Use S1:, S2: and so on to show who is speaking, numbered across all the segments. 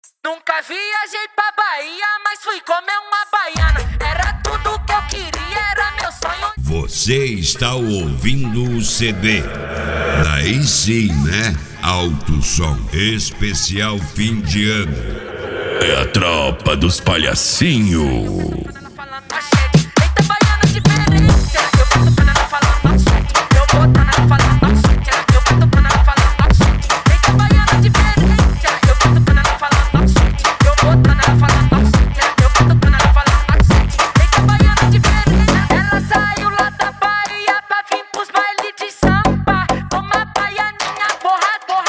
S1: Nunca viajei pra Bahia, mas fui comer uma baiana. Era tudo que eu queria, era meu sonho.
S2: Você está ouvindo o CD. Daí sim, né? Alto Som especial fim de ano.
S3: É a tropa dos palhacinhos.
S1: Eita, baiana diferente. Eu boto panela falando noxete. Eu boto panela falando noxete. Eu boto panela falando noxete. Eita, baiana diferente. Eu boto panela falando noxete. Eu boto panela falando noxete. Eu boto panela falando noxete. Eita, baiana diferente. Ela saiu lá da Bahia pra vir pros bailes de samba. Com uma baianinha borradão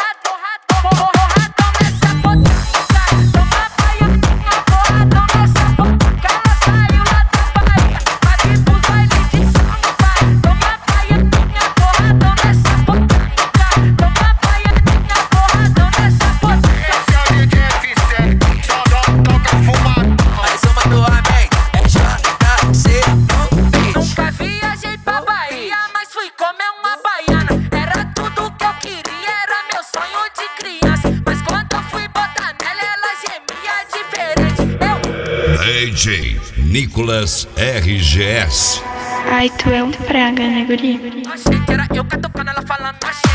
S1: nessa boca. Toma baianinha borradão nessa boca. Ela saiu lá da Bahia pra vir pros bailes de samba. Toma baianinha borradão nessa boca. Toma baianinha borradão nessa boca.
S4: Esse é o DJ F7, só toca fumado.
S5: Mais uma do Amém, é JC.
S1: Nunca viajei pra Bahia, mas fui comer uma baiana. Era tudo que eu queria, era meu sonho de criança. Mas quando eu fui botar nela, ela gemia diferente.
S2: DJ Nicolas RGS.
S6: Ai, tu é um praga, né, guri?
S1: Achei que era eu catucando ela falando achei.